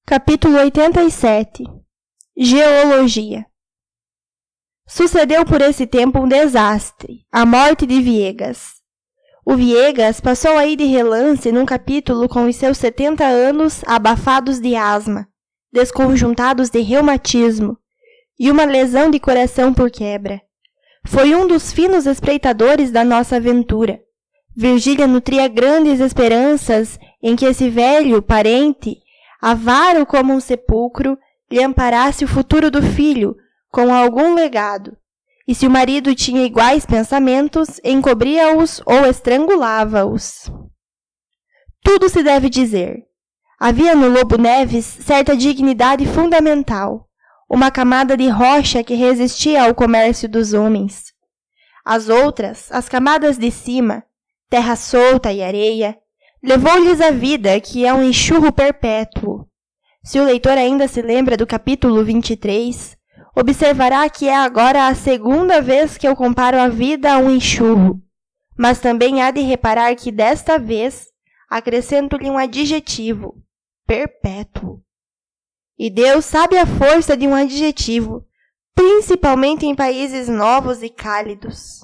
Capítulo 87 Geologia. Sucedeu por esse tempo um desastre, a morte de Viegas. O Viegas passou aí de relance num capítulo com os seus 70 anos abafados de asma, desconjuntados de reumatismo e uma lesão de coração por quebra. Foi um dos finos espreitadores da nossa aventura. Virgília nutria grandes esperanças em que esse velho parente, avaro como um sepulcro, lhe amparasse o futuro do filho com algum legado, e se o marido tinha iguais pensamentos, encobria-os ou estrangulava-os. Tudo se deve dizer. Havia no Lobo Neves certa dignidade fundamental, uma camada de rocha que resistia ao comércio dos homens. As outras, as camadas de cima, terra solta e areia, levou-lhes a vida, que é um enxurro perpétuo. Se o leitor ainda se lembra do capítulo 23, observará que é agora a segunda vez que eu comparo a vida a um enxurro, mas também há de reparar que desta vez acrescento-lhe um adjetivo, perpétuo. E Deus sabe a força de um adjetivo, principalmente em países novos e cálidos.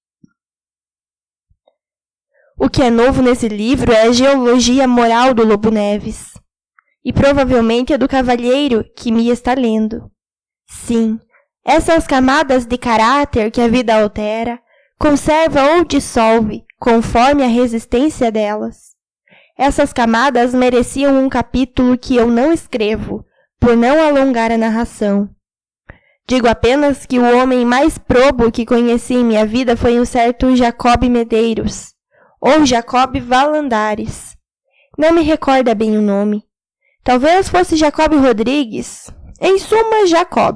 O que é novo nesse livro é a geologia moral do Lobo Neves, e provavelmente é do cavalheiro que me está lendo. Sim, essas camadas de caráter que a vida altera, conserva ou dissolve, conforme a resistência delas. Essas camadas mereciam um capítulo que eu não escrevo, por não alongar a narração. Digo apenas que o homem mais probo que conheci em minha vida foi um certo Jacob Medeiros, ou Jacob Valandares. Não me recorda bem o nome. Talvez fosse Jacob Rodrigues. Em suma, Jacob.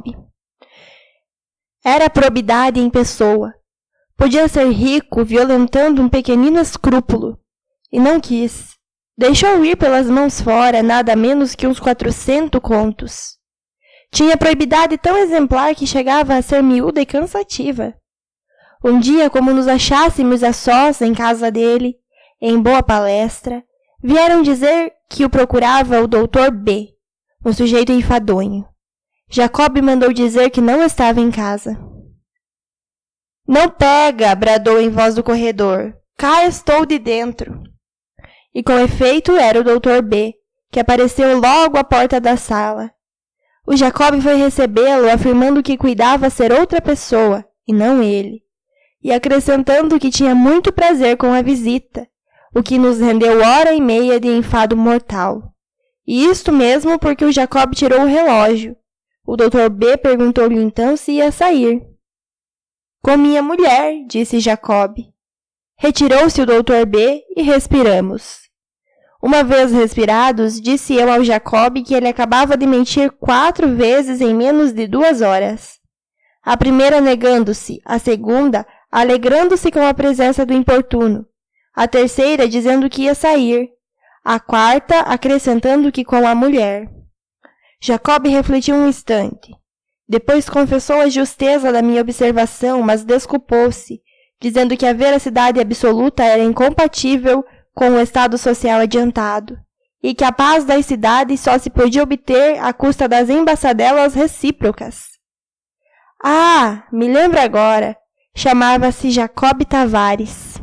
Era probidade em pessoa. Podia ser rico violentando um pequenino escrúpulo. E não quis. Deixou ir pelas mãos fora nada menos que uns 400 contos. Tinha probidade tão exemplar que chegava a ser miúda e cansativa. Um dia, como nos achássemos a sós em casa dele, em boa palestra, vieram dizer que o procurava o doutor B, um sujeito enfadonho. Jacob mandou dizer que não estava em casa. "Não pega!" bradou em voz do corredor. "Cá estou de dentro." E com efeito era o doutor B, que apareceu logo à porta da sala. O Jacob foi recebê-lo, afirmando que cuidava ser outra pessoa, e não ele, e acrescentando que tinha muito prazer com a visita, o que nos rendeu hora e meia de enfado mortal. E isto mesmo porque o Jacob tirou o relógio. O Dr. B perguntou-lhe então se ia sair. "Com minha mulher", disse Jacob. Retirou-se o Dr. B e respiramos. Uma vez respirados, disse eu ao Jacob que ele acabava de mentir 4 vezes em menos de 2 horas. A primeira negando-se, a segunda alegrando-se com a presença do importuno, a terceira dizendo que ia sair, a quarta acrescentando que com a mulher. Jacob refletiu um instante. Depois confessou a justeza da minha observação, mas desculpou-se, dizendo que a veracidade absoluta era incompatível com o estado social adiantado, e que a paz das cidades só se podia obter à custa das embaçadelas recíprocas. Ah, me lembro agora, chamava-se Jacob Tavares.